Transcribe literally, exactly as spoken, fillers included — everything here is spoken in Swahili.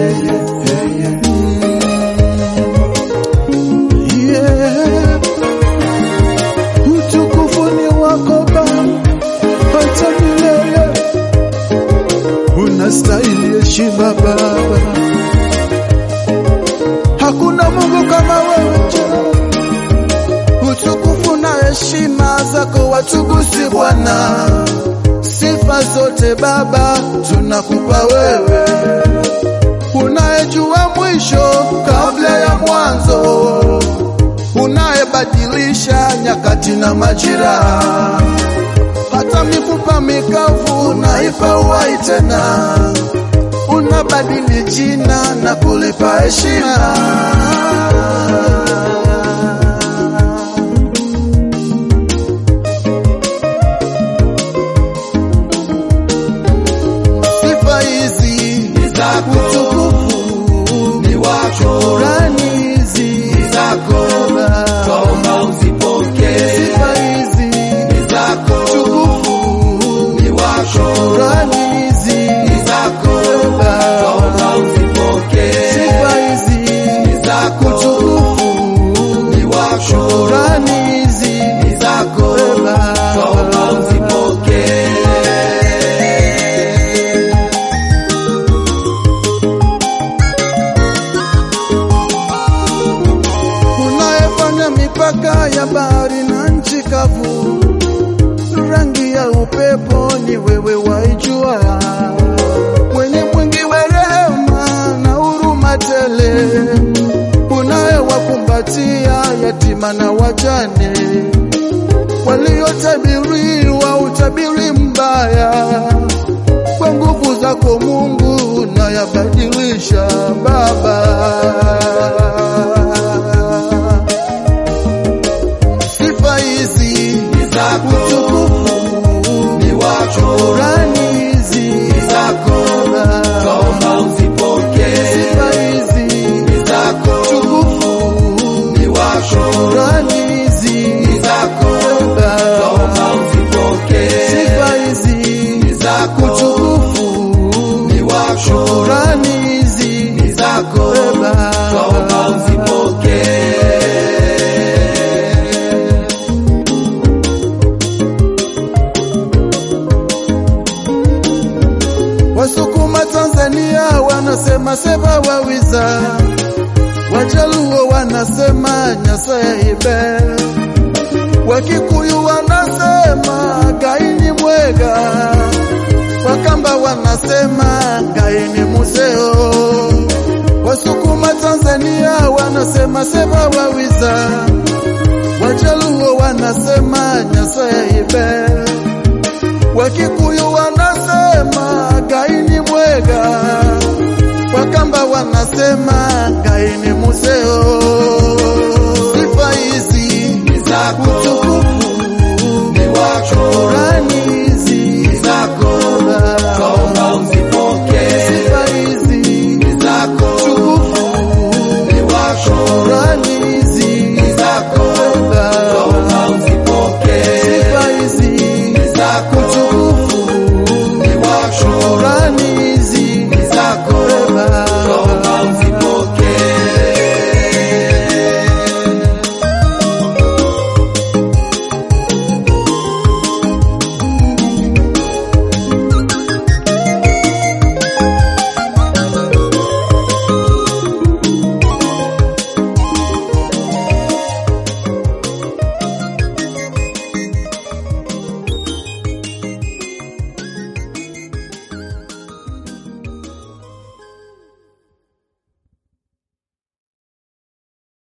Yeah. Utukufu ni wako Baba hata milele, unastahili heshima Baba. Hakuna Mungu kama wewe. Utukufu na heshima zako watukusi Bwana, sifa zote Baba tunakupa wewe, unayejua mwisho kabla ya mwanzo, unayebadilisha nyakati na majira, hata mifupa mikavu unaipa uhai tena, unabadili jina na kulipa heshima. Sifa hizi ni zako, utukufu ni wako, shukrani hizi ni zako, tuomba uzipokee. Sifa hizi ni zako, utukufu ni wako, shukrani hizi ni zako, tuomba uzipokee. Sifa hizi ni zako, utukufu ni wako, shukrani hizi ni zako, tuomba uzipokee. Mipaka ya bahari na nchi kavu, rangi ya upepo ni wewe waijua, mwenye mwingi wa rehema na huruma tele, unayewakumbatia yatima na wajane, waliotabiriwa utabiri mbaya, kwa nguvu zako Mungu unayabadilisha Baba. Utukufu ni wako, shukrani hizi ni zako, tuomba uzipokee. Sifa hizi ni zako, utukufu ni wako, shukrani hizi ni zako, tuomba uzipokee. Sifa hizi ni zako, utukufu ni wako, shukrani hizi ni zako, tuomba uzipokee. Wasukuma Tanzania wanasema sema wawiza, Wajaluo wanasema Nyasaye ibe, Wakikuyu wanasema Gaini mwega, Wakamba wanasema Gaini museo. Wasukuma Tanzania wanasema sema wawiza, Wajaluo wanasema Nyasaye ibe, Wakikuyu wanasema Gaini mwega, Wakamba wanasema Gaini museo.